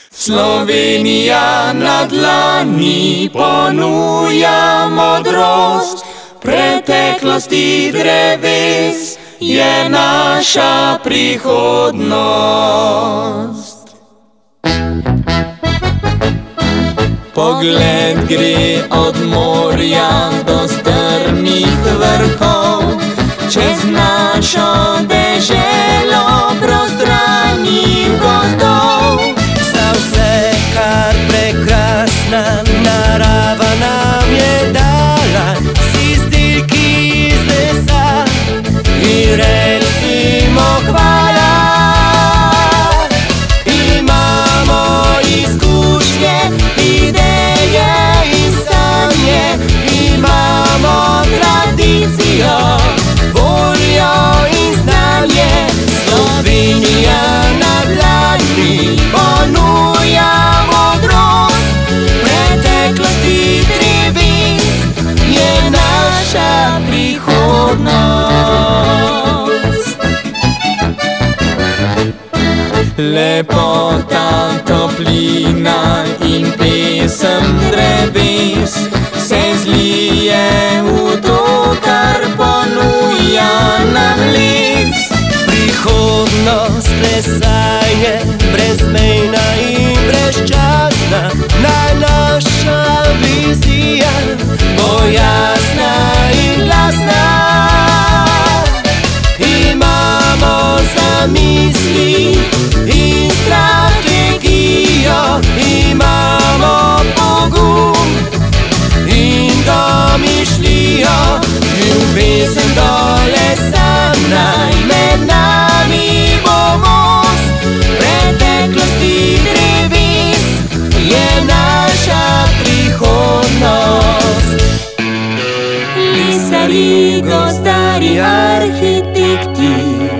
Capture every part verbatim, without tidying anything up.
Slovenija na dlani ponuja modrost, preteklosti dreves je naša prihodnost. Pogled gre od morja do strmih vrhov, čez našo deželo prostranih gozdov. Za vse, kar prekrasna narava nam je dala, z izdelki iz lesa in recimo hvala. Imamo izkušnje, ideje in sanje, imamo tradicijo, voljo in znanje. Slovenija na dlani ponuja modrost, preteklosti dreves je naša prihodnost. Lepota, toplina in pesem dreves se zlije v to, kar ponuja nam les. Prihodnost lesa je brezmejna in brezčasna, naj naša vizija bo jasna in glasna. Imamo zamisli in strategijo, imamo pogum in domišljijo, ljubezen do lesa naj med nami bo most. Preteklosti dreves je naša prihodnost. Lesarji, gozdarji, arhitekti,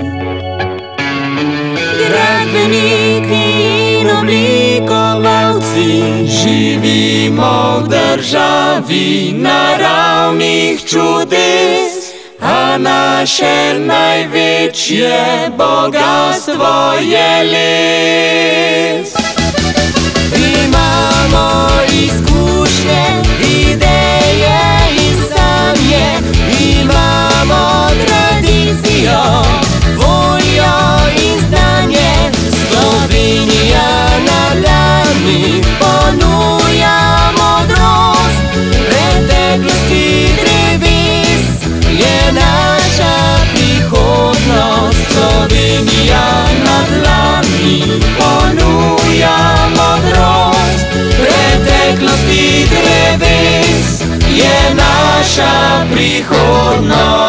gradbeniki in oblikovalci, živimo v državi naravnih čudes, a naše največje bogastvo je les. Imamo izkušnje, ideje in sanje, imamo tradicijo, voljo in znanje. Slovenija na dlani ponuja modrost, preteklosti dreves je naša prihodnost. Slovenija na dlani ponuja modrost, preteklosti dreves je naša prihodnost.